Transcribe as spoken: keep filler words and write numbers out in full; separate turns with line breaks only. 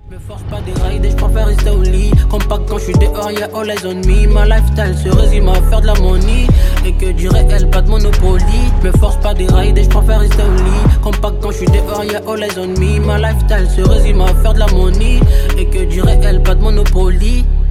Me force pas des rides et j'préfère rester au lit. Compact quand j'suis dehors, y'a all eyes on me. Ma lifestyle se résume à faire de la money. Et que du réel, pas de monopoly. Me force pas des rides et j'préfère rester au lit. Compact quand j'suis dehors, y'a all eyes on me. Ma lifestyle se résume à faire de la money. Et que du réel, pas de monopoly.